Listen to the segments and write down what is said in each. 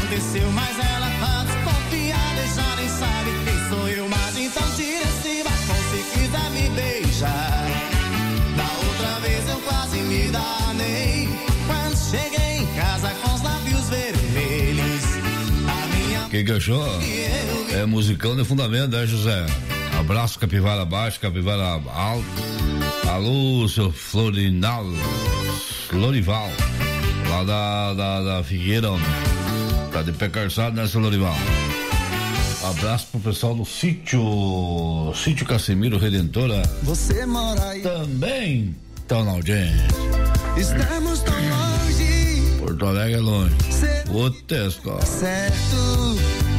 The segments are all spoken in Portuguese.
aconteceu, mas ela tá desconfiada e já nem sabe quem sou eu. Mas então tira esse batom se quiser me beijar. Da outra vez eu quase me danei quando cheguei em casa com os lábios vermelhos. A minha... Quem que achou? É musicão de fundamento, né, José? Abraço, Capivara Baixo, Capivara Alto. Alô, seu Florinal, Lorival, lá da Figueira, homem. Tá de pé calçado, né, seu Lorival? Abraço pro pessoal do Sítio Casimiro Redentora. Você mora aí. Também estão na audiência. Estamos tão longe. Porto Alegre é longe. O Tesco. Certo.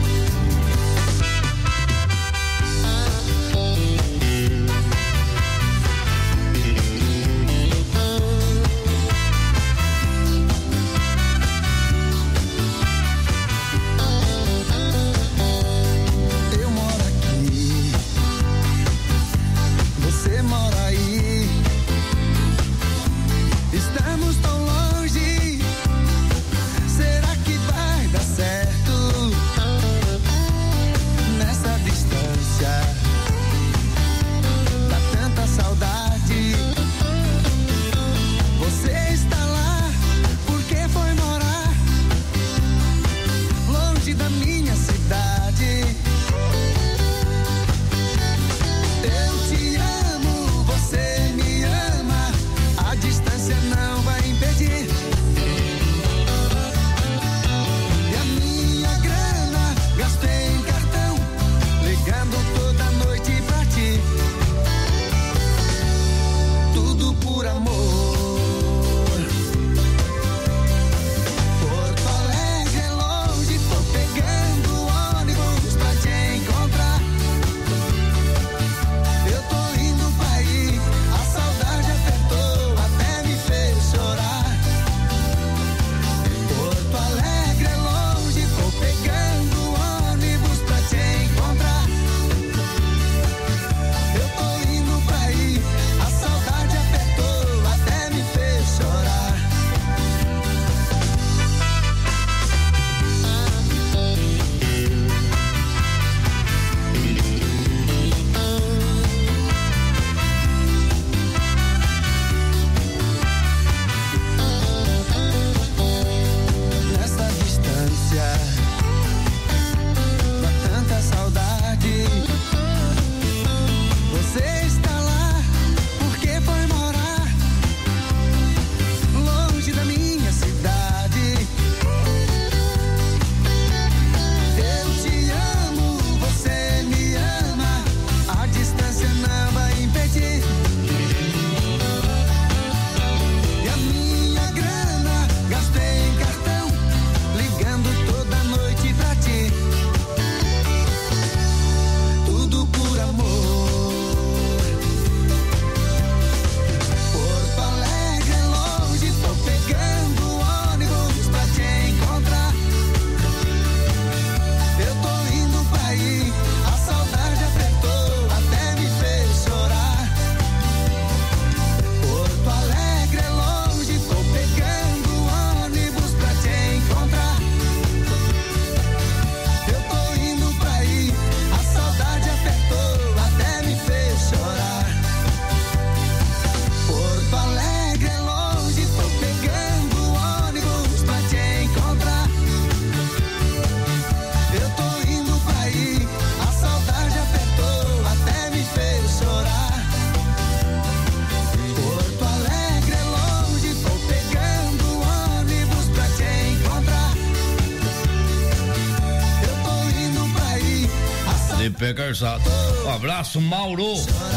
Pé calçado. Um abraço, Mauro.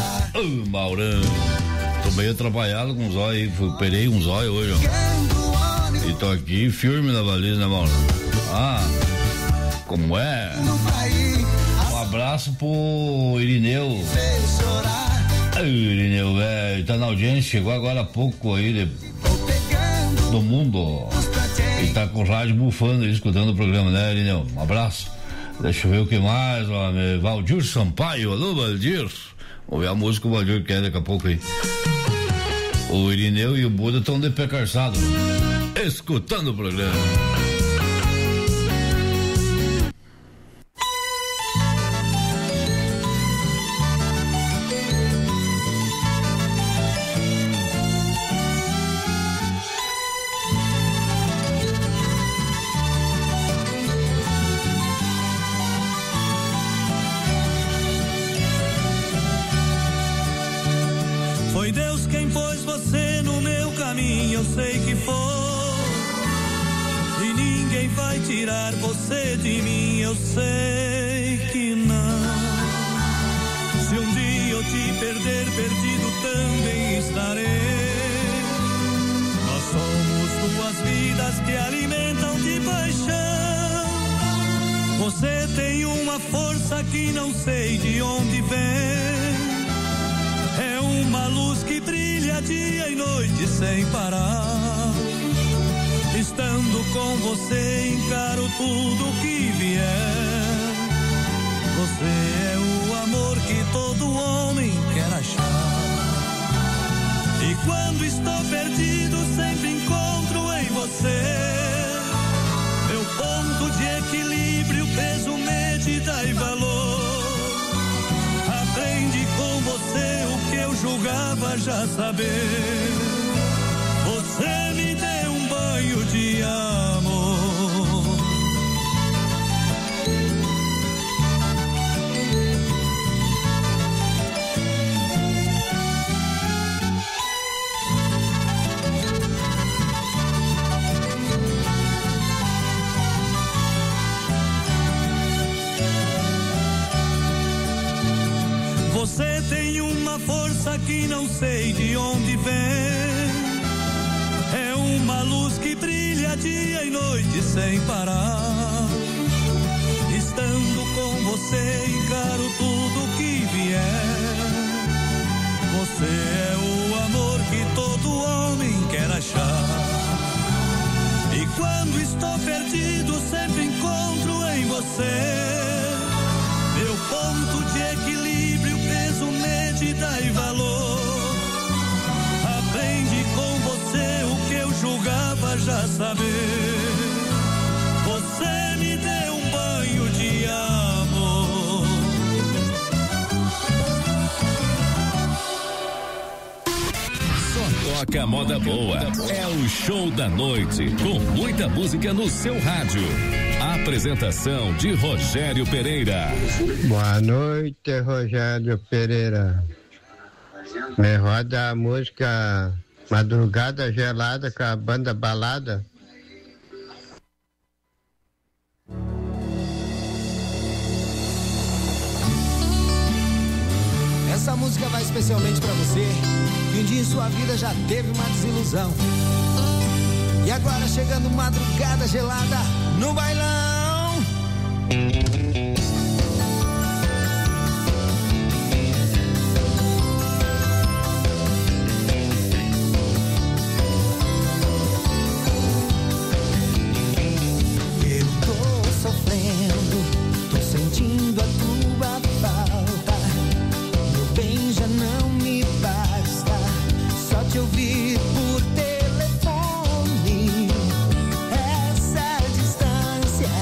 Maurão. Tô meio atrapalhado com os olhos. Operei uns olhos hoje, ó. E tô aqui firme na baliza, né, Mauro? Como é? Um abraço pro Irineu. Irineu, velho. Tá na audiência, chegou agora há pouco aí do mundo. E tá com o rádio bufando aí, escutando o programa, né, Irineu? Um abraço. Deixa eu ver o que mais, homem. Valdir Sampaio, alô, Valdir. Vamos ver a música que o Valdir quer daqui a pouco aí. O Irineu e o Buda estão de pé calçado, escutando o programa. sei que for, e ninguém vai tirar você de mim, eu sei que não. Se um dia eu te perder, perdido também estarei. Nós somos duas vidas que alimentam de paixão. Você tem uma força que não sei de onde vem. É uma luz que brilha dia e noite sem parar. Estando com você encaro tudo que vier. Você é o amor que todo homem quer achar. E quando estou perdido sempre encontro em você meu ponto de equilíbrio, peso, medida e valor. Aprendi com você o que eu julgava já saber. Você me deu um banho de amor. Você tem uma força que não sei de onde vem. É uma luz que brilha dia e noite sem parar. Estando com você encaro tudo que vier. Você é o amor que todo homem quer achar. E quando estou perdido sempre encontro em você meu ponto de equilíbrio, peso, medida e valor. Aprendi com você o que eu julgava já saber. Você me deu um banho de amor. Só toca moda boa. É o show da noite, com muita música no seu rádio. A apresentação de Rogério Pereira. Boa noite, Rogério Pereira. Me roda a música Madrugada Gelada com a banda Balada. Essa música vai especialmente pra você, que um dia em sua vida já teve uma desilusão. E agora chegando madrugada gelada no bailão. Eu tô sofrendo, tô sentindo a tua falta. Meu bem já não me basta, só te ouvir por telefone. Essa distância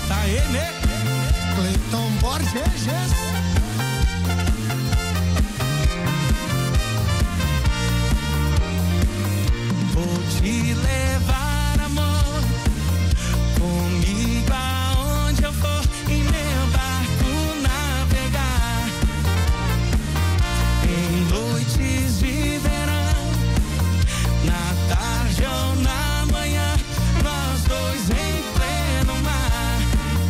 Tá ele, Cleiton Borges. Vou te levar, amor, comigo aonde eu for, em meu barco navegar, em noites de verão, na tarde ou na manhã, nós dois em pleno mar.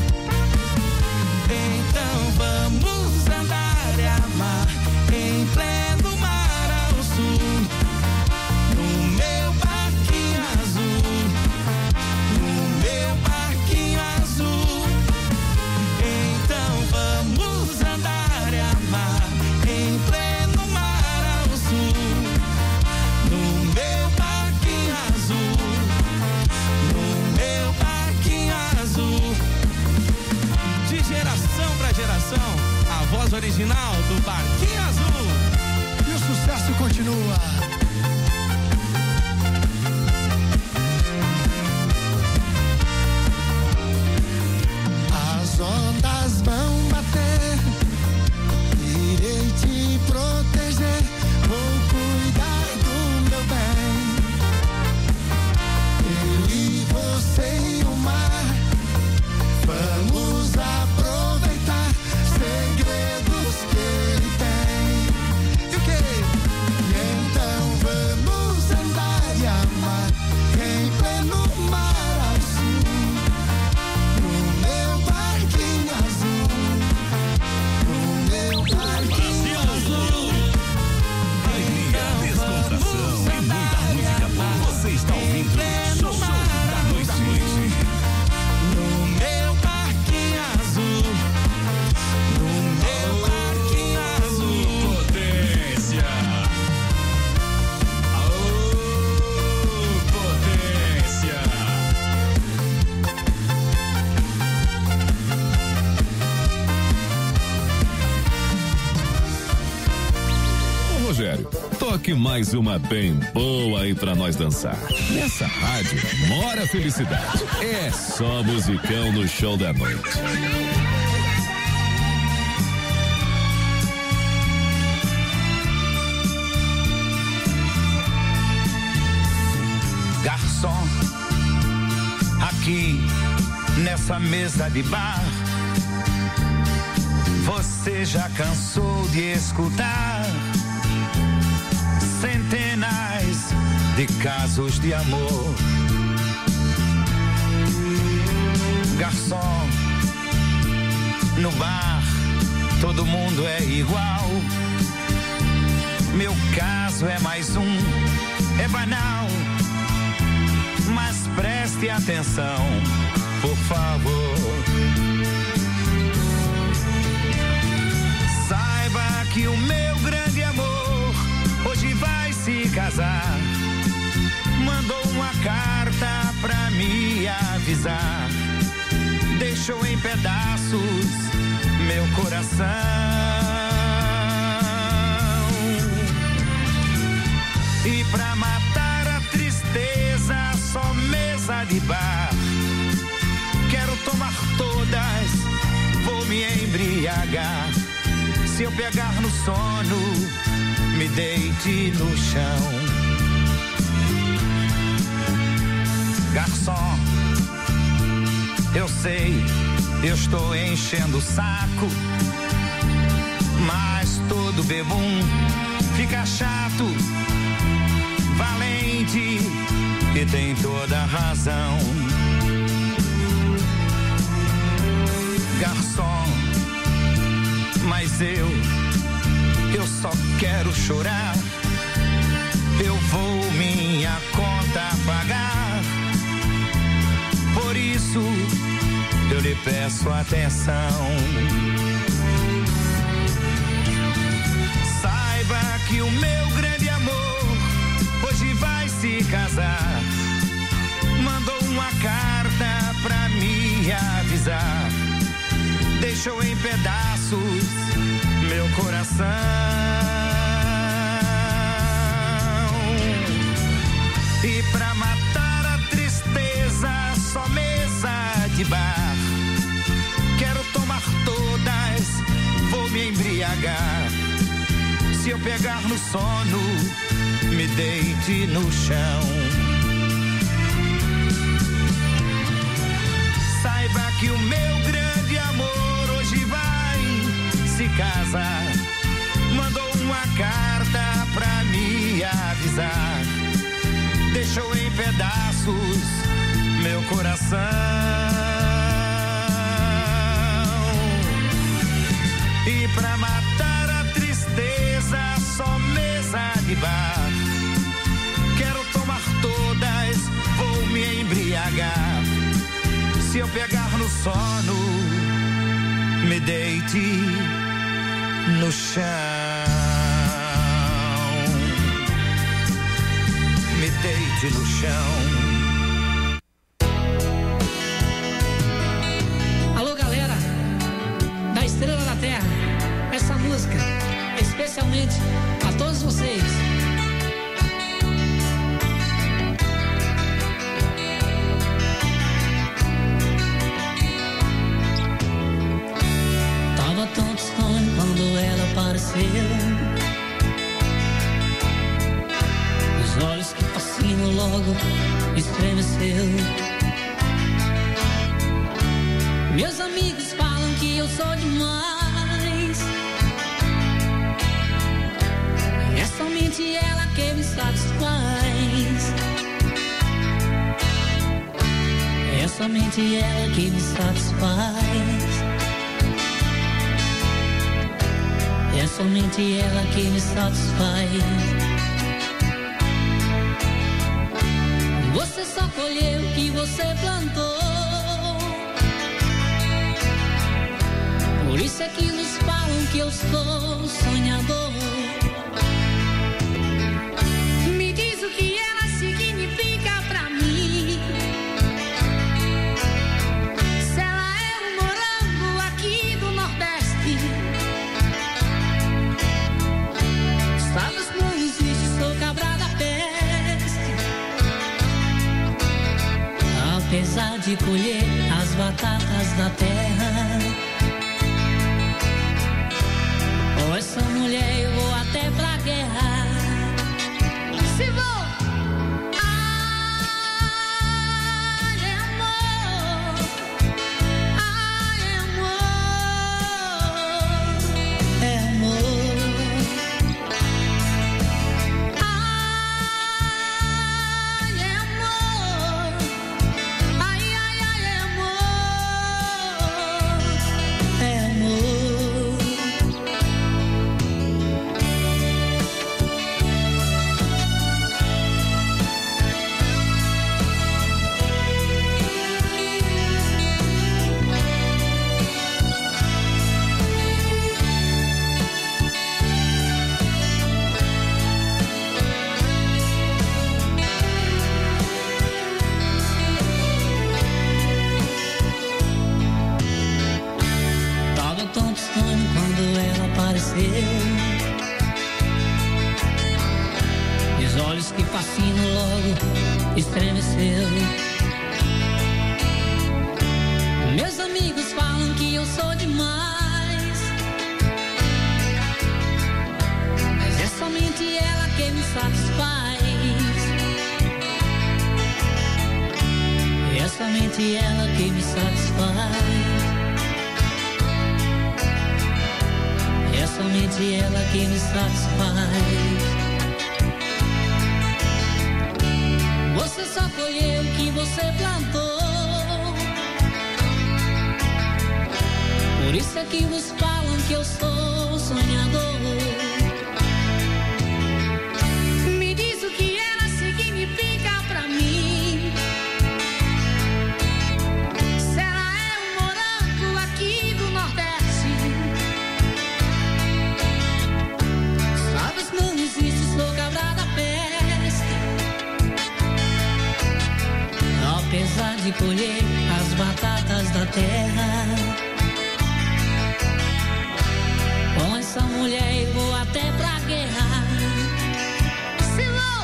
Então vamos andar e amar, em pleno mar ao sul, no meu barquinho azul, no meu barquinho azul. Então vamos andar e amar, em pleno mar ao sul, no meu barquinho azul, no meu barquinho azul. De geração pra geração, a voz original do Barquinho Azul. E o sucesso continua. As ondas vão bater, irei te proteger, vou cuidar do meu bem. Eu e você e o mar, vamos aproveitar segredos que ele tem. E o quê? E então vamos andar e amar, em pleno mar ao sul, no meu barquinho azul, no meu barquinho azul. Então vamos andar e amar, você está ouvindo pleno mar ao sul, no meu barquinho azul, no meu barquinho azul. Potência. Aô, potência. Ô, Rogério, toque mais uma bem boa aí pra nós dançar. Nessa rádio mora a felicidade. É só musicão no show da noite. Garçom, aqui nessa mesa de bar, você já cansou de escutar centenas de casos de amor. Garçom, no bar todo mundo é igual, meu caso é mais um, é banal, mas preste atenção, por favor. Saiba que o meu grande amor hoje vai se casar. Mandou uma carta pra me avisar. Deixou em pedaços meu coração. E pra matar a tristeza, só mesa de bar. Quero tomar todas, vou me embriagar. Se eu pegar no sono, me deite no chão. Garçom, eu sei, eu estou enchendo o saco, mas todo bebum fica chato. Valente e tem toda a razão. Garçom, mas eu só quero chorar. Eu vou minha conta pagar. Por isso eu lhe peço atenção. Saiba que o meu grande amor hoje vai se casar. Mandou uma carta pra me avisar. Deixou em pedaços meu coração. E pra matar a tristeza, só mesa de bar. embriagar. Se eu pegar no sono, me deite no chão. Saiba que o meu grande amor hoje vai se casar. Mandou uma carta pra me avisar. Deixou em pedaços meu coração. E pra matar a tristeza, só mesa de bar. Quero tomar todas, vou me embriagar. Se eu pegar no sono, me deite no chão. Me deite no chão. Alô, galera da Estrela da Terra, essa música é especialmente a todos vocês. Tava tão distante quando ela apareceu. Os olhos que fascinam logo estremeceu. Meus amigos falam que eu sou demais. É somente ela que me satisfaz. É somente ela que me satisfaz. É somente ela que me satisfaz. Você só colheu o que você plantou. Por isso é que nos falam que eu sou sonhador. Me diz o que ela significa pra mim. Se ela é um morango aqui do Nordeste. Sabes, não existe, sou cabra da peste. Apesar de colher as batatas da terra, com essa mulher eu vou até pra guerra. Se vou, ai amor, ai amor, é amor, ai amor, ai ai ai amor, é amor. Tava tão distante quando ela apareceu. E os olhos que fascinam logo estremeceu. Meus amigos falam que eu sou demais. Mas é somente ela que me satisfaz. É somente ela que me satisfaz. É somente ela que me satisfaz. Você só colheu o que você plantou. Por isso é que vos falam que eu sou sonhador. Me diz o que ela significa pra mim. Se ela é um morango aqui do Nordeste. Sabes, não existe, sou cabra da peste. Apesar de colher as batatas da terra, com essa mulher eu vou até pra guerra. Se vou,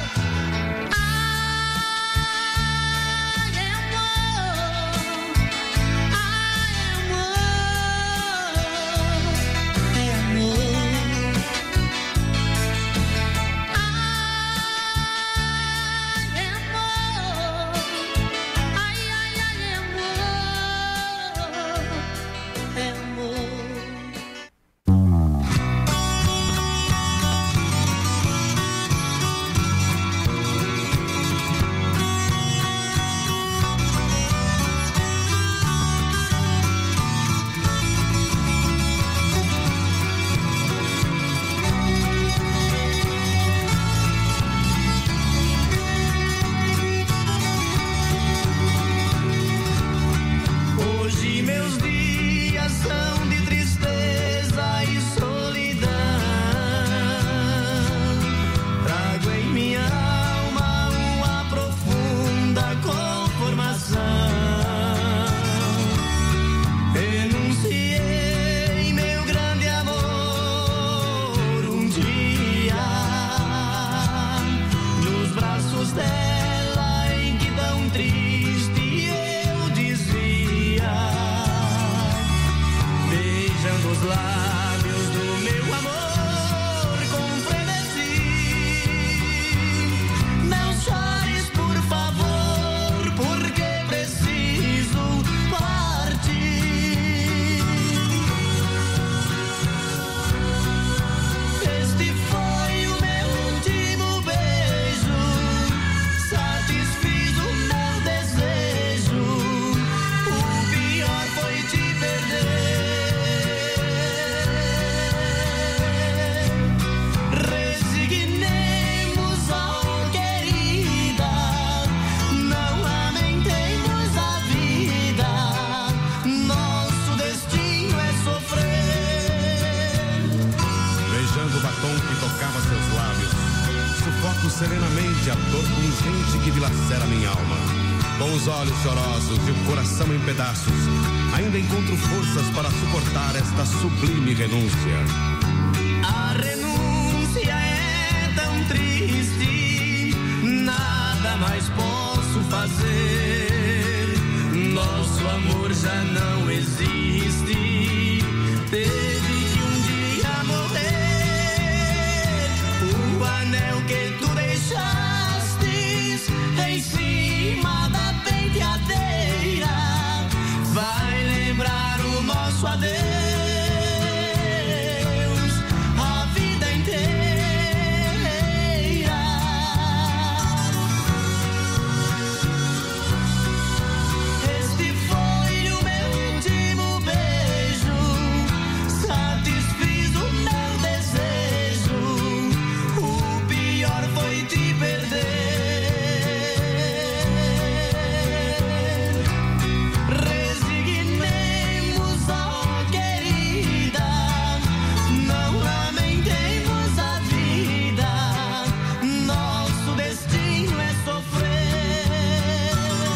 ai amor, ai amor, é amor. lábios do meu amor com frenesi. Não chores, por favor, porque preciso partir. Este foi o meu último beijo, satisfiz o meu desejo. O pior foi te perder. Resignemos, oh querida, não lamentemos a vida. Nosso destino é sofrer. Beijando o batom que tocava seus lábios, sufoco serenamente a dor pungente que dilacera minha alma. Com os olhos chorosos e o coração em pedaços, ainda encontro forças para suportar esta sublime renúncia. A renúncia é tão triste, nada mais posso fazer. Nosso amor já não existe, teve que um dia morrer. O anel que tu deixastes em cima da penteadeira vai lembrar o nosso adeus a vida inteira. Este foi o meu último beijo, satisfiz o meu desejo. O pior foi te perder. Resignemos, oh querida, não lamentemos a vida. Nosso destino é sofrer.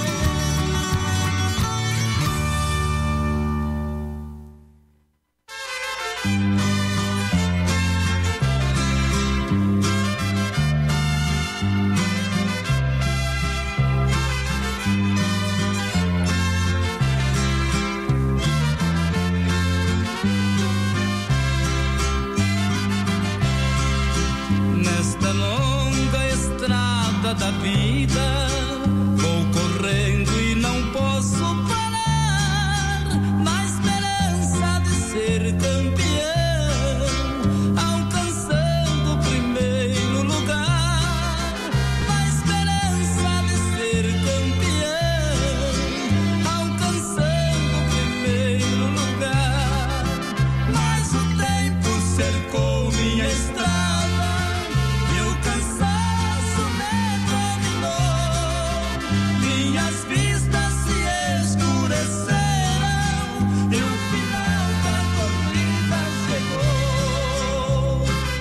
Nesta longa estrada da vida, vou correndo e não posso parar, na esperança de ser campeão, alcançando o primeiro lugar. Na esperança de ser campeão, alcançando o primeiro lugar. Mas o tempo cercou minha estrada e o cansaço me dominou. Minhas vistas se escureceram e o final da corrida chegou.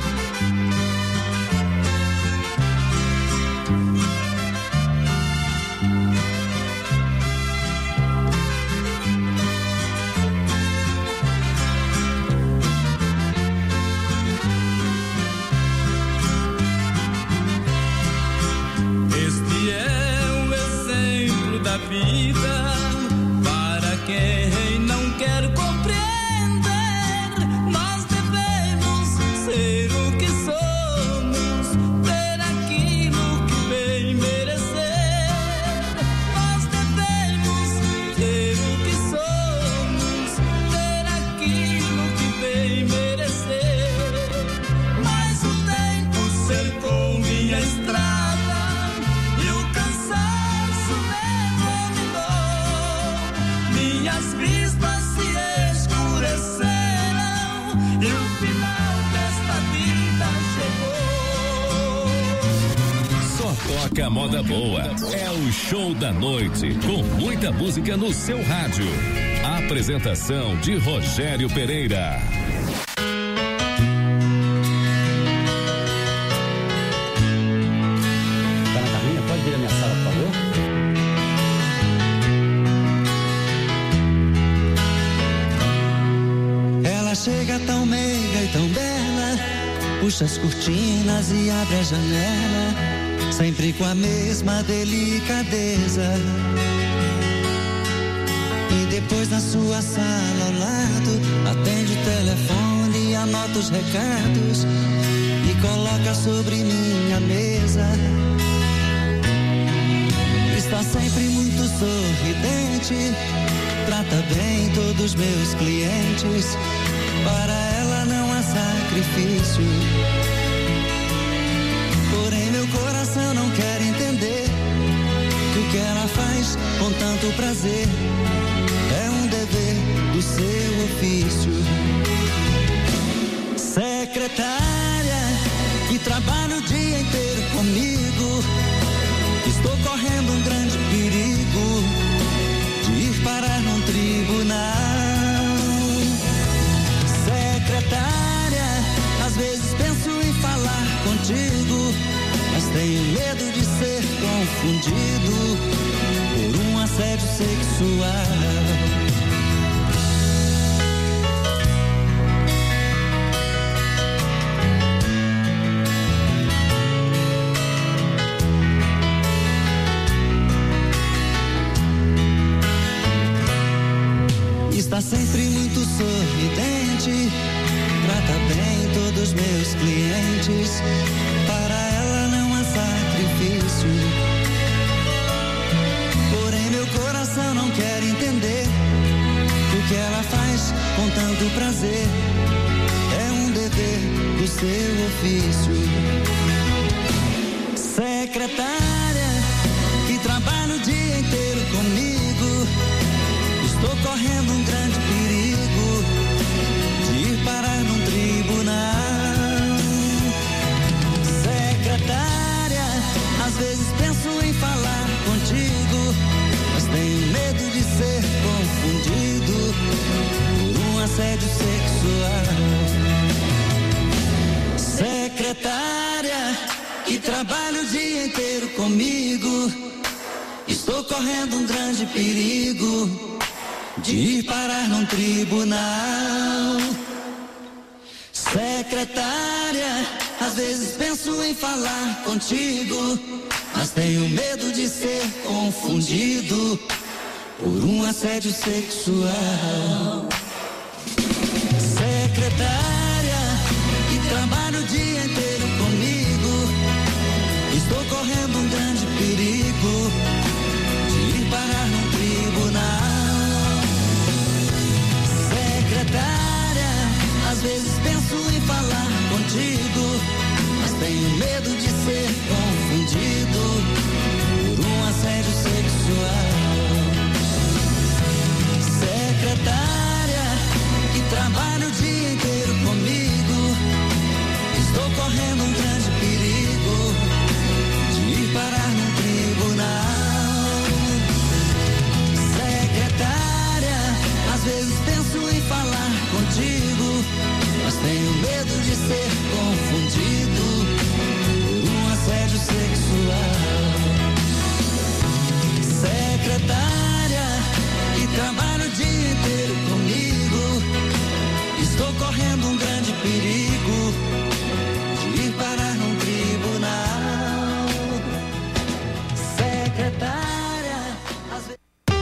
Este é o exemplo da vida para quem não quer compreender. Nós devemos ser o que somos, ter aquilo que bem merecer. Nós devemos ser o que somos, ter aquilo que bem merecer. Mas o tempo cercou minha estrada e o cansaço me dominou. Minhas vistas se escureceram e o final desta vida chegou. Só toca moda boa. É o Show da Noite, com muita música no seu rádio. Apresentação de Rogério Pereira. Dona Carminha, pode vir à minha sala, por favor? Ela chega tão meiga e tão bela, puxa as cortinas e abre a janela, sempre com a mesma delicadeza. E depois na sua sala ao lado, atende o telefone anota os recados e coloca sobre minha mesa. Está sempre muito sorridente, trata bem todos meus clientes. Para ela não há sacrifício, porém meu coração não quer entender que o que ela faz com tanto prazer é um dever do seu ofício. Secretária que trabalha o dia inteiro comigo, estou correndo um grande perigo de ir parar num tribunal. Secretária, às vezes penso em falar contigo, mas tenho medo de ser confundido por um assédio sexual. Está sempre muito sorridente, trata bem todos meus clientes. Para ela não há sacrifício, porém meu coração não quer entender que o que ela faz com tanto prazer é um dever do seu ofício. Secretária que trabalha o dia inteiro comigo, estou correndo um grande perigo de ir parar num tribunal. Secretária, às vezes penso em falar contigo, mas tenho medo de ser confundido por um assédio sexual. Secretária, que trabalha o dia inteiro comigo, estou correndo um grande perigo de ir parar num tribunal. Secretária, às vezes penso em falar contigo, mas tenho medo de ser confundido por um assédio sexual. Secretária, que trabalha o dia inteiro comigo, estou correndo um grande perigo de ir parar num tribunal. Secretária, às vezes penso em falar contigo, mas tenho medo de ser confundido por um assédio sexual. Secretária, que trabalha o dia inteiro comigo, estou correndo um grande perigo de ir parar num tribunal. Secretária, às vezes penso em falar contigo, mas tenho medo de ser confundido por um assédio sexual. Secretária, que trabalha o dia inteiro comigo, estou correndo um grande perigo de ir parar num tribunal. Secretária, às vezes...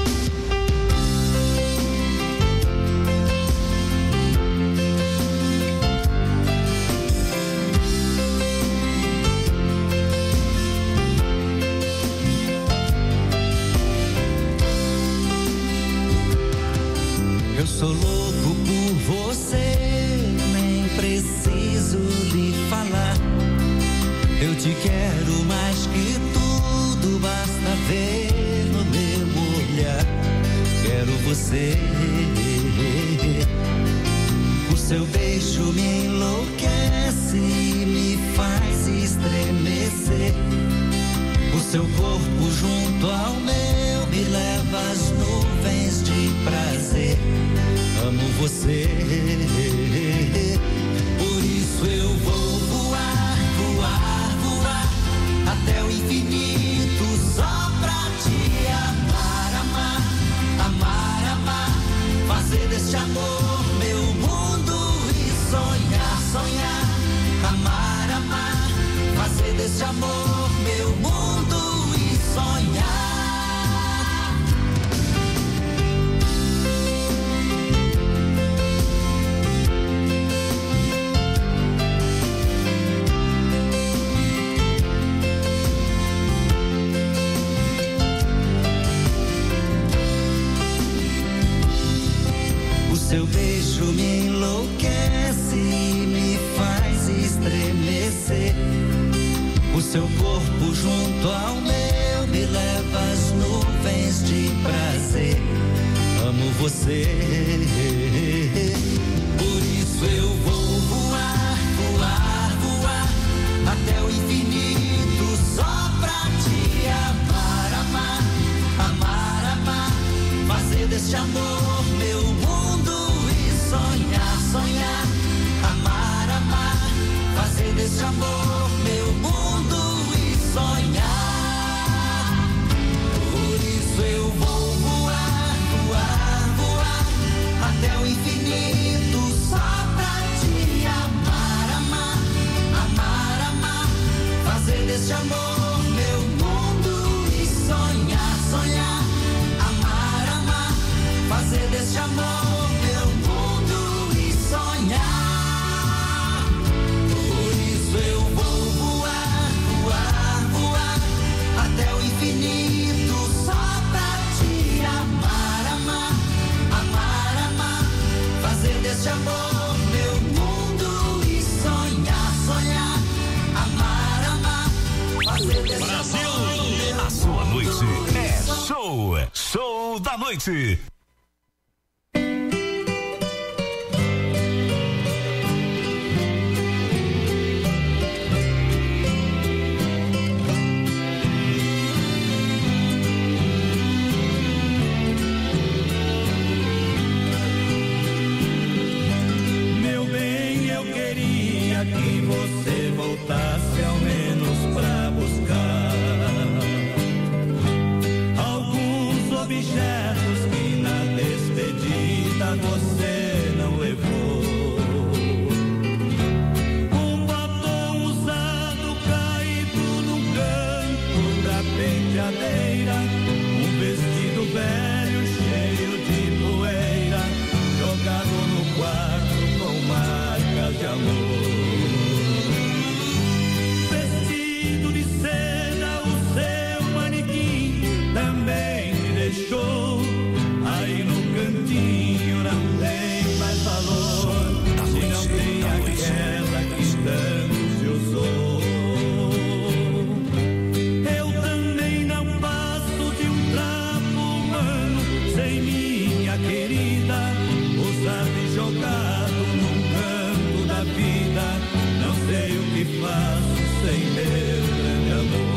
Eu sou louco por você, nem preciso lhe falar. Eu te quero mais que tudo, basta ver no meu olhar. Quero você, o seu beijo me enlouquece, me faz estremecer. O seu corpo junto ao meu me leva às nuvens de prazer. Amo você, por isso eu vou voar, voar, voar até o infinito só pra te amar, amar, amar, amar. Fazer deste amor meu mundo e sonhar, sonhar. Amar, amar, fazer deste amor meu mundo e sonhar. Seu beijo me enlouquece e me faz estremecer. O seu corpo junto ao meu me leva às nuvens de prazer. Amo você, por isso eu vou voar, voar, voar até o infinito só pra te amar, amar, amar, amar. Fazer deste amor meu mundo e sonhar, sonhar. Amar, amar, fazer deste amor meu mundo e sonhar. Por isso eu vou voar, voar, voar até o infinito só pra te amar, amar, amar, amar. Fazer deste amor meu mundo e sonhar, sonhar. Amar, amar, fazer deste amor meu mundo e sonhar. Por isso eu vou voar, voar, voar até o infinito só pra te amar, amar, amar, amar. Fazer deste amor meu mundo e sonhar, sonhar. Amar, amar, fazer deste Brasil, amor meu a sua noite mundo é e show, show da noite. Meu bem, eu queria que você voltasse ao menos pra buscar alguns objetos que na despedida você não levou. Um batom usado caído no canto da penteadeira, um vestido velho cheio de poeira jogado no quarto com marcas de amor. Vestido de seda, o seu manequim também me deixou. Aí no cantinho não tem mais valor, se não tem aquela que tanto se usou. Eu também não passo de um trapo humano sem minha querida, usado e jogado num canto da vida. Não sei o que faço sem meu grande amor.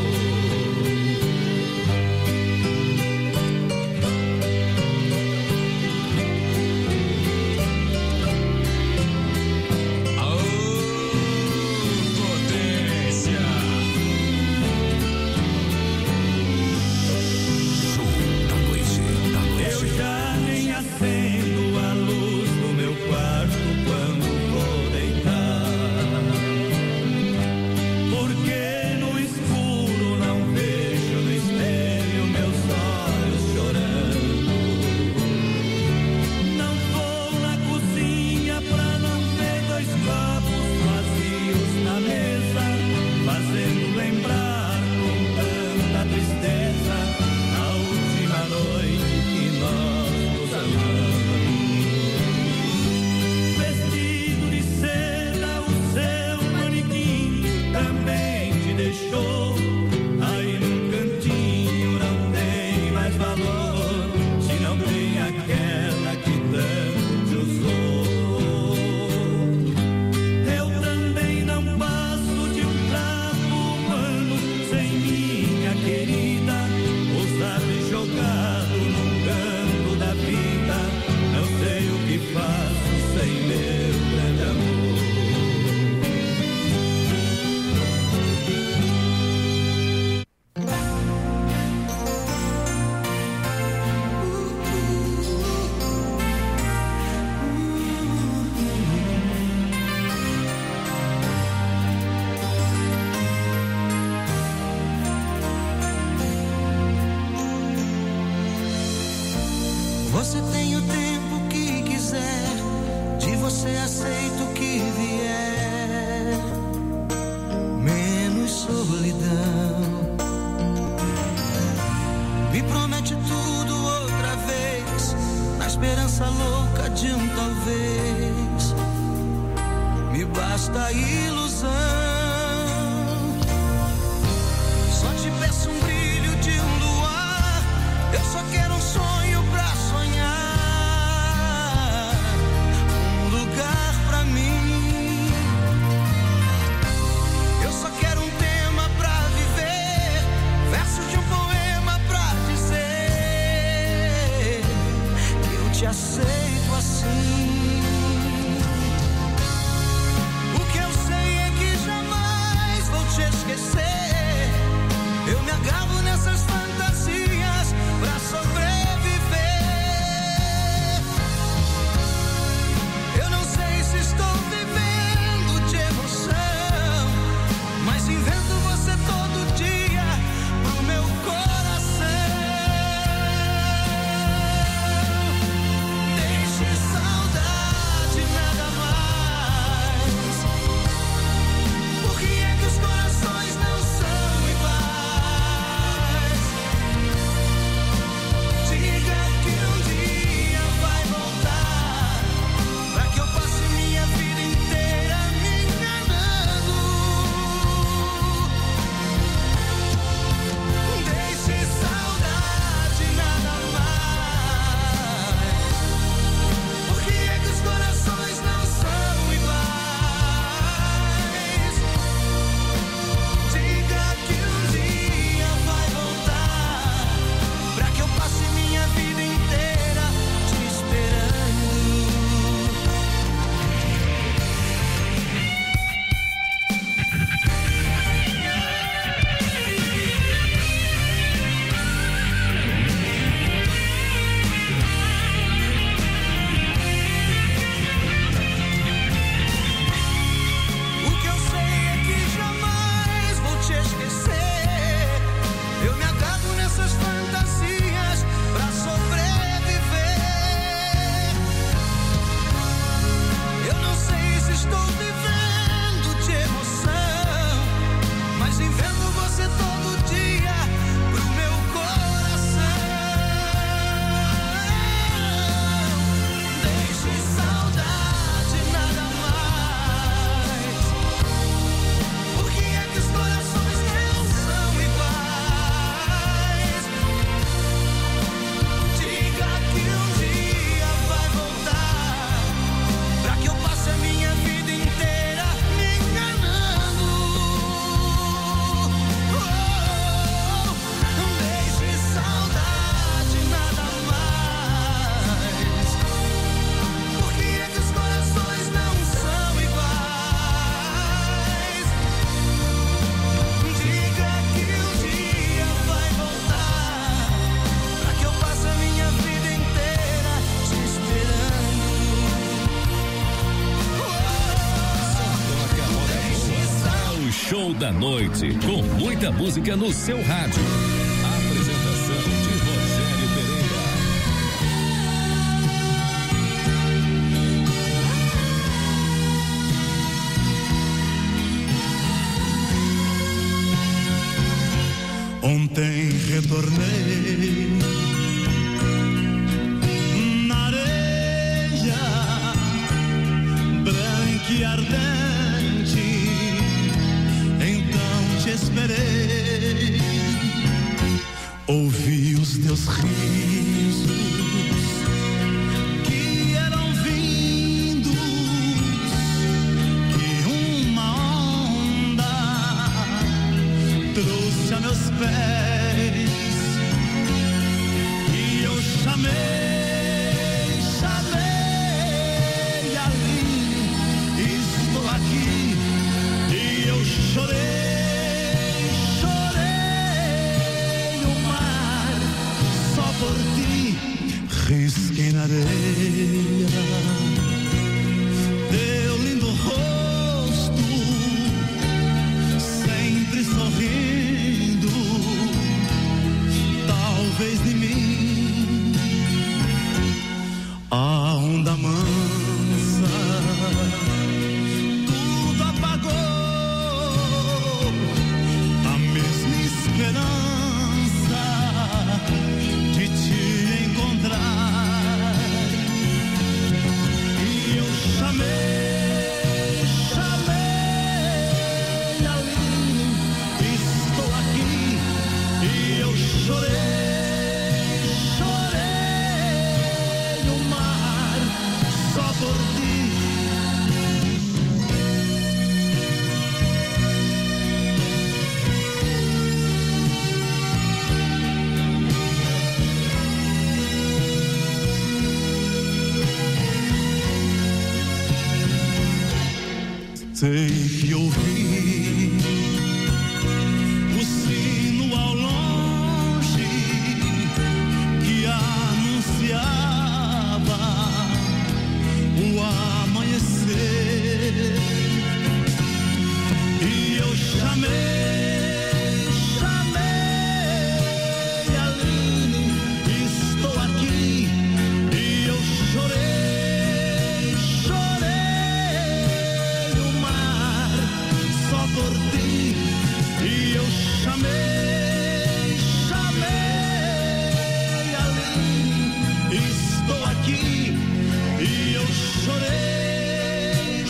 Potência. Show da noite, da noite. Eu já nem acendo a luz do meu quarto quando vou deitar, porque no escuro não vejo no espelho meus olhos chorando. Não vou na cozinha pra não ver dois copos vazios na mesa, fazendo lembrar com tanta tristeza a última noite que nós nos amamos. Vestido de seda, o seu manequim também te deixou. Aí num cantinho não tem mais valor, se não tem aquela que tanto te usou. Eu também não passo de um trapo humano sem minha querida, usado e jogado num canto da vida. Não sei o que faço sem meu grande amor. Você tem o tempo que quiser, de você aceito o que vier, menos solidão. Me promete tudo outra vez, na esperança louca de um talvez. esta ilusão. Só te peço um brilho de um luar, eu só quero um sonho pra sonhar, um lugar pra mim. Eu só quero um tema pra viver, versos de um poema pra dizer que eu te aceito assim. O que eu sei é que jamais vou te esquecer. Eu me agarro nessas fantasias pra sobreviver. Eu não sei se estou vivendo de emoção, mas invento você todo dia pro meu coração. Deixe saudade, nada mais. Por que é que os corações não são iguais? Diga que um dia vai voltar, pra que eu passe minha vida inteira me enganando. Deixe saudade, nada mais. Por que é que os corações não são iguais? Diga que um dia vai voltar, pra que eu passe minha vida inteira te esperando. O que eu sei é que jamais vou te esquecer. Eu me agarro nessas fantasias pra sobreviver. Eu não sei se estou vivendo de emoção, mas invento você todo dia pro meu coração. Deixe saudade, nada mais. Por que é que os corações não são iguais? Diga que um dia vai voltar, pra que eu passe a minha vida inteira me enganando. Deixe saudade, nada mais. Por que é que os corações não são iguais? Diga que um dia vai voltar, pra que eu passe a minha vida inteira te esperando. É o show da noite, com muita música no seu rádio. Apresentação de Rogério Pereira. Ontem retornei na areia branca e ardente, então te esperei. Ouvi os teus risos que eram vindos e uma onda trouxe a meus pés e eu chamei, chamei ali, estou aqui e eu chorei, chorei o mar só por ti, risquei na areia teu lindo rosto, sempre sorrindo, talvez de mim a onda mansa tudo apagou, a mesma esperança de te encontrar. E eu chamei, chamei Sei que ouvi o sino ao longe que anunciava o amanhecer, e eu chamei Aline, estou aqui, e eu chorei o mar só por ti, e eu chamei Aline, estou aqui, e eu chorei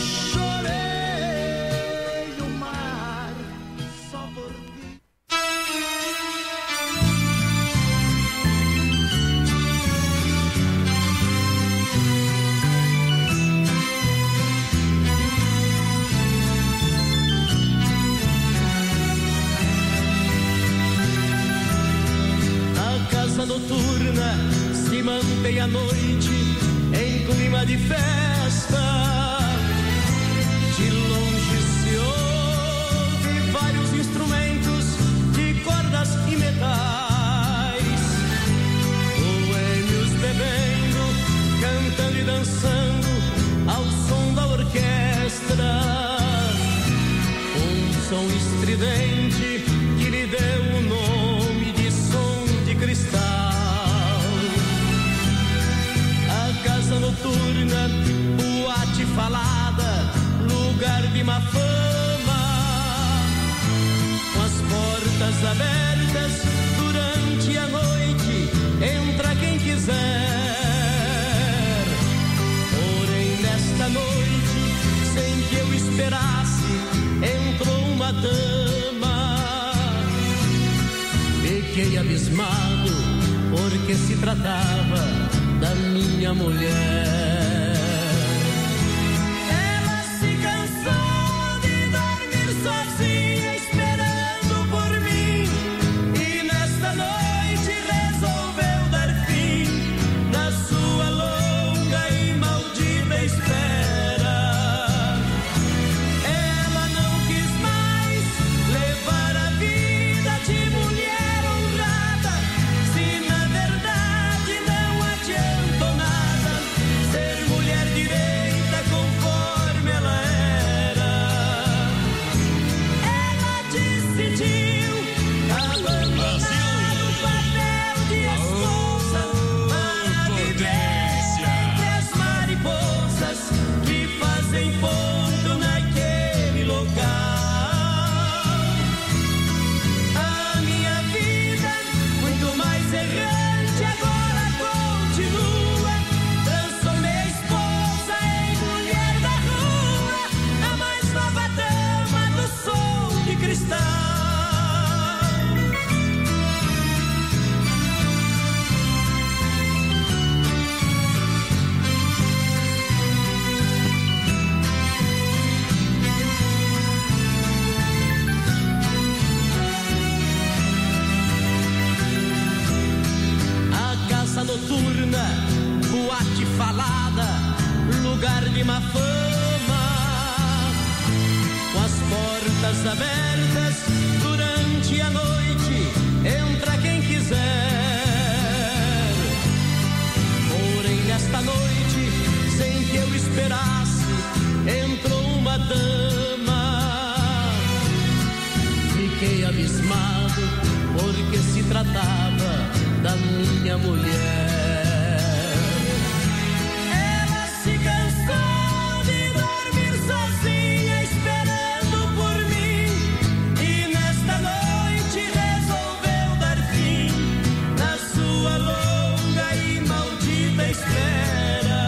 o mar só por ti. A casa noturna se mantém à noite em clima de festa. De longe se ouve vários instrumentos de cordas e metais, boêmios bebendo, cantando e dançando ao som da orquestra. Um som estridente que lhe deu o nome de som de cristal. A casa noturna, boate falada, lugar de má fama, com as portas abertas durante a noite, entra quem quiser. Porém nesta noite, sem que eu esperasse, entrou uma dama. Fiquei abismado, porque se tratava da minha mulher. Ela se cansou de dormir sozinha, esperando por mim, e nesta noite resolveu dar fim na sua longa e maldita espera. Ela não quis mais levar a vida de mulher honrada, se na verdade não adiantou nada ser mulher direita conforme ela era. Ela decidiu abandonar o papel de esposa para viver entre as mariposas que fazem ponto naquele local. A minha vida, muito mais errante, agora continua. Transformei a esposa em mulher da rua, a mais nova dama do som de cristal. A casa noturna, boate falada, lugar de má fama, com as portas abertas durante a noite, entra quem quiser. Porém nesta noite, sem que eu esperasse, entrou uma dama. Fiquei abismado, porque se tratava da minha mulher. Ela se cansou de dormir sozinha, esperando por mim, e nesta noite resolveu dar fim na sua longa e maldita espera.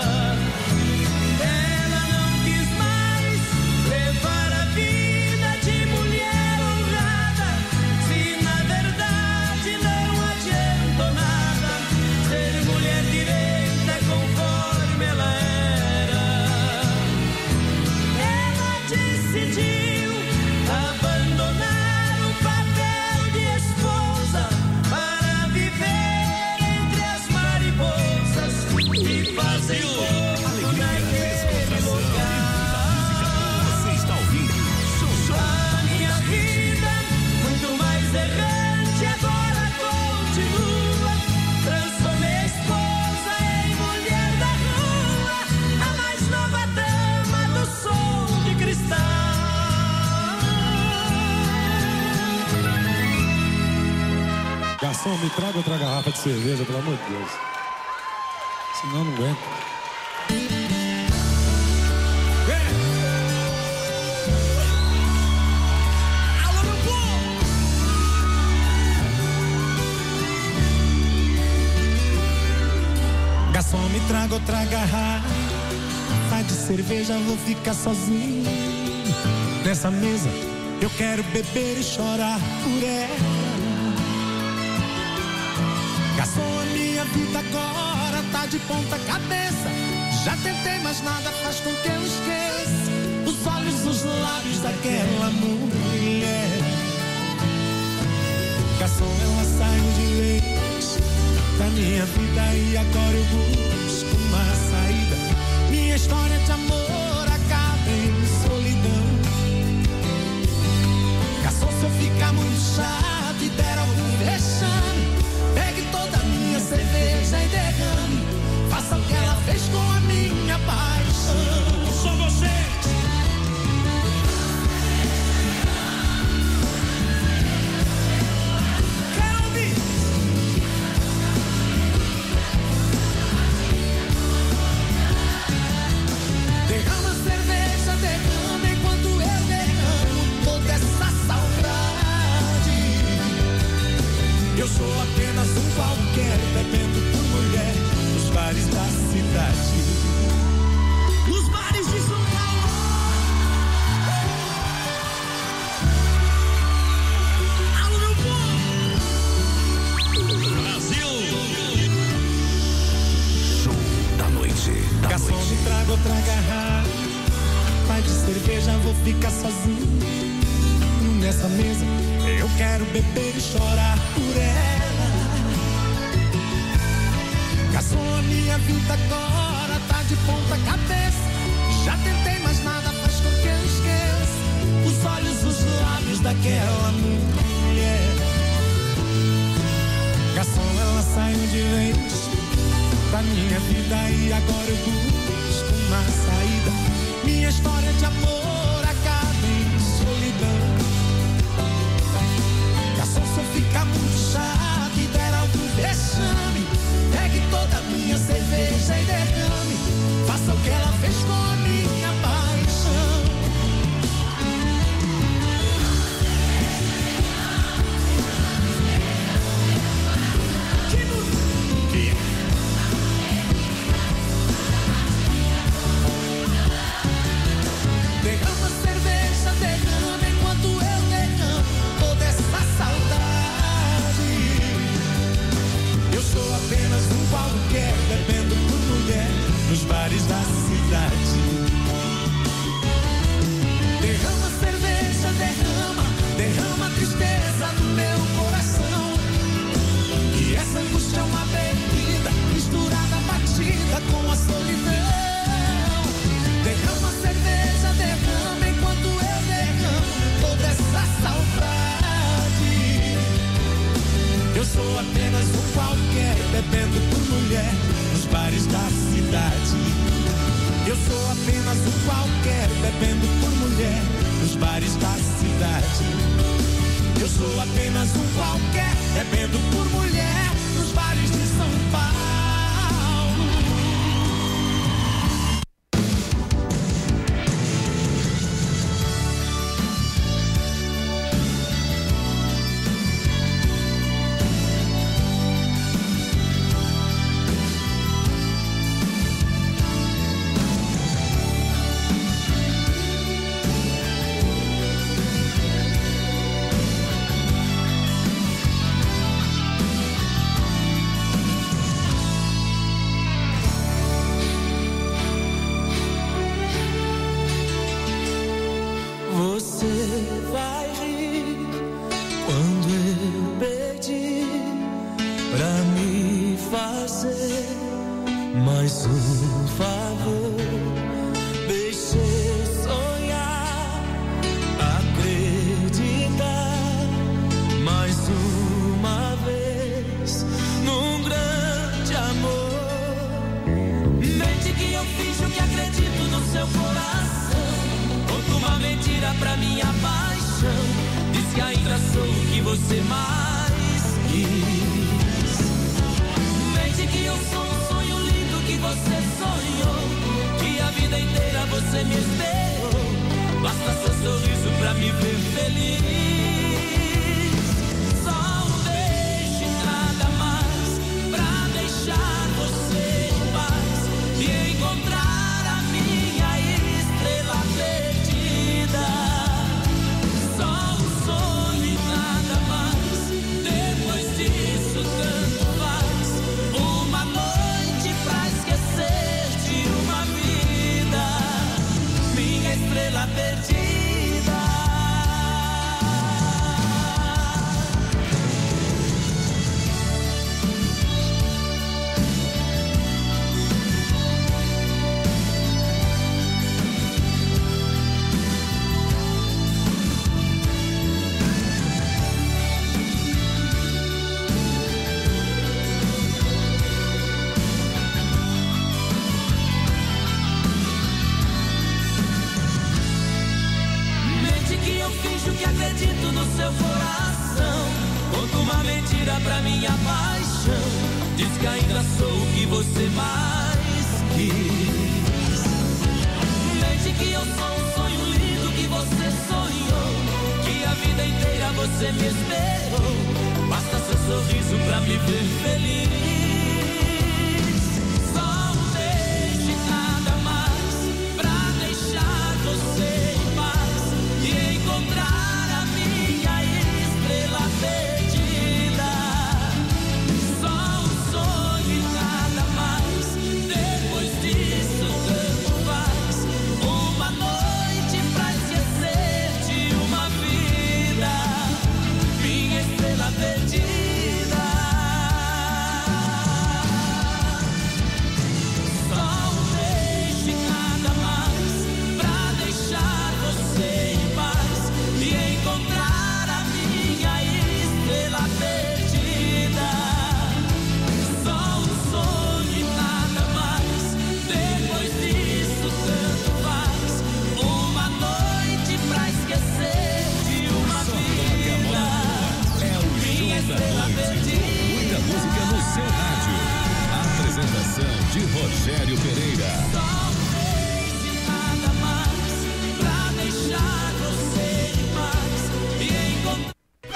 Ela não quis mais levar a vida de mulher honrada, se na verdade não adiantou nada Garçom, me traga outra garrafa de cerveja, pelo amor de Deus. Senão não aguento. Garçom, me traga outra garrafa de cerveja, vou ficar sozinho nessa mesa. Eu quero beber e chorar por ela. Garçom, a minha vida agora tá de ponta cabeça. Já tentei, mas nada faz com que eu esqueça os olhos, os lábios daquela mulher. Garçom, ela saiu de vez da minha vida e agora eu busco uma saída. Minha história de amor acaba em solidão. Garçom, se eu ficar muito chato e der algum vexame, pegue toda a minha cerveja e derrame. Faça o que ela fez com a minha paixão. Só você. Derrama cerveja, derrama enquanto eu derramo toda essa saudade. Eu sou apenas um qualquer, bebendo por mulher nos bares da cidade. Nos bares de São Paulo. Alô, meu povo! Brasil! Show da noite. Garçom, me traga outra garrafa de cerveja, vou ficar sozinho nessa mesa. Eu quero beber e chorar por ela. Garçom, a minha vida agora tá de ponta cabeça. Já tentei, mas nada faz com que eu esqueça os olhos, os lábios daquela mulher. Garçom, ela saiu de vez da minha vida e agora eu busco uma saída. Minha história de amor acaba em solidão. Garçom, se eu ficar muito chato e der algum vexame, pegue toda a minha cerveja e derrame. Faça o que ela fez com a minha paixão. Derrama cerveja, derrama enquanto eu derramo toda essa saudade. Eu sou apenas um qualquer, bebendo por mulher nos bares da cidade. Derrama cerveja, derrama, derrama a tristeza do meu coração. E essa angústia é uma bebida misturada, batida com a solidão. Derrama cerveja, derrama enquanto eu derramo toda essa saudade. Eu sou apenas um qualquer, bebendo por mulher nos bares da cidade. Eu sou apenas um qualquer, bebendo por mulher nos bares da cidade. Eu sou apenas um qualquer, bebendo por mulher nos bares de São Paulo. mais um favor, deixe sonhar, acreditar mais uma vez num grande amor. Mente que eu finjo que acredito no seu coração, conto uma mentira pra minha paixão, diz que ainda sou o que você mais quis. feliz. Só um beijo e nada mais pra deixar você em paz e encontrar a minha estrela perdida. Só um sonho e nada mais. Depois disso tanto faz. Uma noite pra esquecer de uma vida. Minha estrela perdida. Mente que eu finjo que acredito no seu coração. Conto uma mentira pra minha paixão. Diz que ainda sou o que você mais quis. Mente que eu sou um sonho lindo que você sonhou. Que a vida inteira você me esperou. Basta seu sorriso pra me ver feliz. Só um beijo e nada mais pra deixar você em paz e encontrar a minha estrela perdida. Só um sonho e nada mais. Depois disso tanto faz. Uma noite pra esquecer de uma vida. Minha estrela perdida. Só um beijo e nada mais pra deixar você em paz e encontrar a minha estrela perdida. Só um sonho e nada mais. Depois disso tanto faz. Uma noite pra esquecer de uma vida. É o Minha show da estrela noite. perdida. Muita música no seu rádio. Apresentação de Rogério Pereira. Só um beijo e nada mais pra deixar você em paz e encontrar.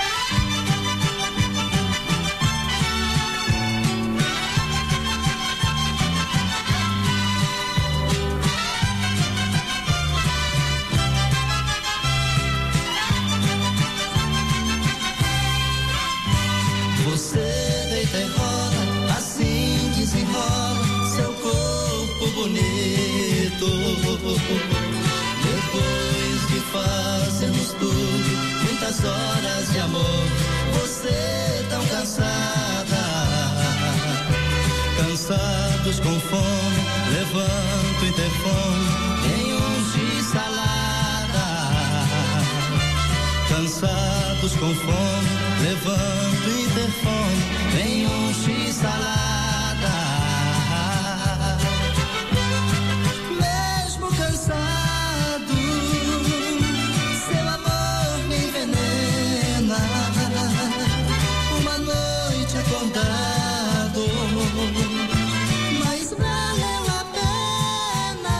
Você deita e rola, assim desenrola seu corpo bonito. Depois de fazermos tudo, muitas horas de amor, você tão cansada. Cansados com fome, levanta o interfone, tem salada. Cansados com fome, levanta o interfone, vem salada. Mesmo cansado, seu amor me envenena. Uma noite acordado, mas valeu a pena.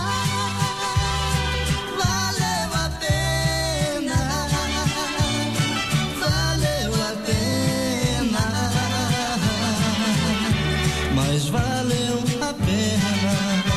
Valeu a pena. Valeu a pena. Mas valeu a pena.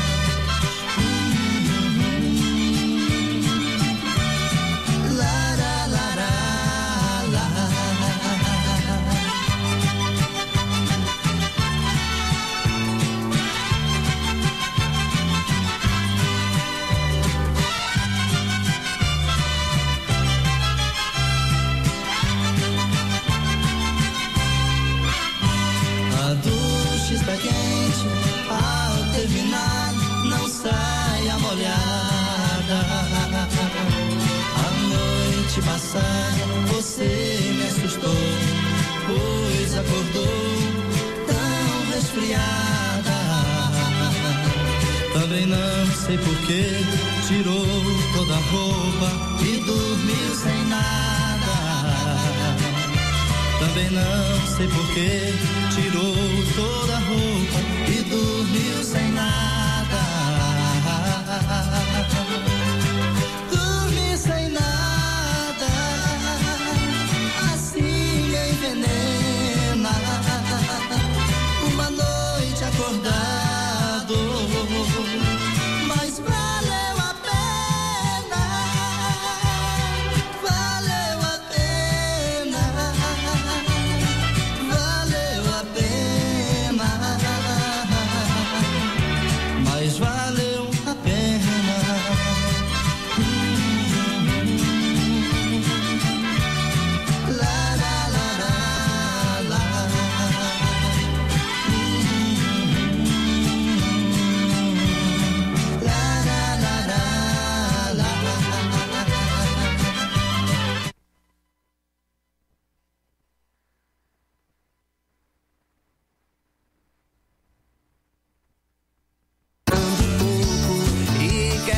A ducha está quente, ao terminar não saia molhada. A noite passada você me assustou, pois acordou tão resfriada. Também não sei por que tirou toda a roupa e dormiu sem nada. Também não sei por que tirou toda a roupa e dormiu sem nada.